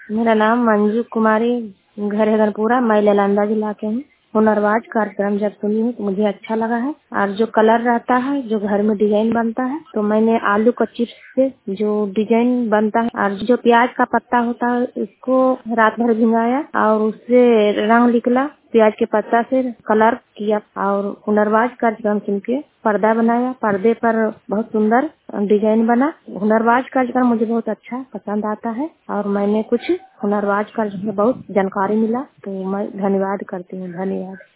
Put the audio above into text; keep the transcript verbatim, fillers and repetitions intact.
मेरा नाम मंजू कुमारी, घर है गनपुरा, मैं नालंदा जिला के हूँ। हुनरबाज कार्यक्रम जब सुनी हूँ तो मुझे अच्छा लगा है। और जो कलर रहता है, जो घर में डिजाइन बनता है, तो मैंने आलू का चिप्स से जो डिजाइन बनता है और जो प्याज का पत्ता होता है उसको रात भर भिंगाया और उससे रंग निकला। प्याज के पत्ता से कलर किया और हुनरबाज कार्यक्रम सुन के पर्दा बनाया। पर्दे पर बहुत सुंदर डिजाइन बना। हुनरबाज कार्यक्रम मुझे बहुत अच्छा पसंद आता है और मैंने कुछ हुनरबाज कार्यक्रम में बहुत जानकारी मिला, तो मैं धन्यवाद करती हूँ। धन्यवाद।